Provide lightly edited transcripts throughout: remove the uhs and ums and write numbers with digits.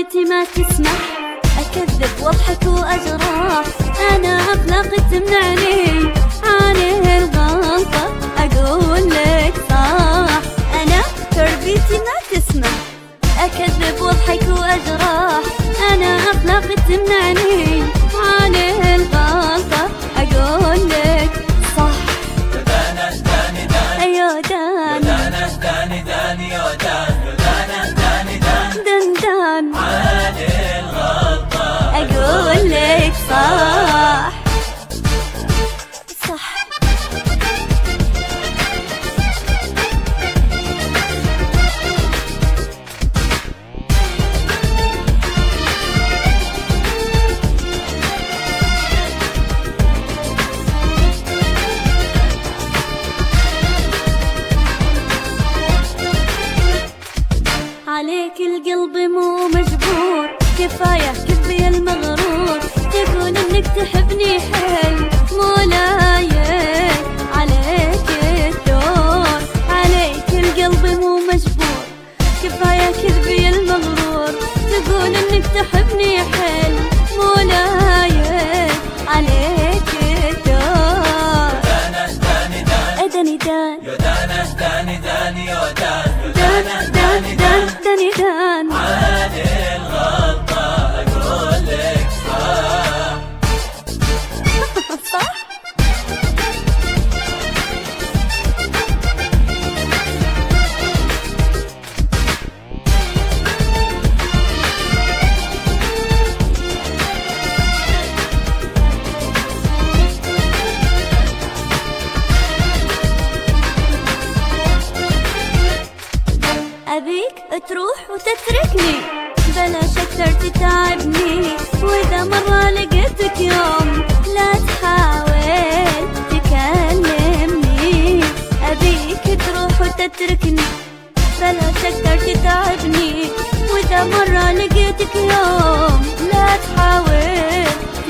تربيتي ما تسمح أكذب واضحك وأجرح. أنا أخلاقي تمنعني عن الغلطة، أقول لك صح. أنا تربيتي ما تسمح أكذب واضحك وأجرح. أنا أخلاقي تمنعني عن الغلطة، أقول لك صح. دانا داني دان أيوة دان دانا داني دان يو دان دانا داني دان دان دان عن الغلطة أقول لك صح صح. عليك القلب مو مجبور، كفاية كذبي المغرور. تقول انك تحبني حيل مو لايق عليك الدور. عليك القلب مو مجبور، كفاية كذبي المغرور. تقول انك تحبني حيل مو لايق عليك الدور. دانا داني دان داني دان يو دانا داني دان يو دان دان دان دان داني دان عن الغلطة أقول لك صح. صح. أبيك تروح وتتركني، بلاش أكثر تتعبني. وإذا مرة لقيتك يوم لا تحاول تكلمني. أبيك تروح وتتركني، بلاش أكثر تتعبني. وإذا مرة لقيتك يوم لا تحاول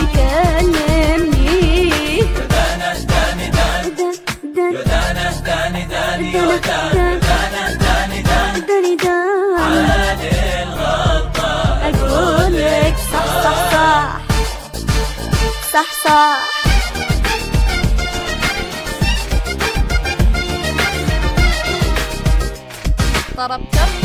تكلمني. دانا داني دان دان يو دانا داني دان يو دان دان دانا داني دان داني دان عن الغلطة أقول لك صح صح صح صح صح. ضربت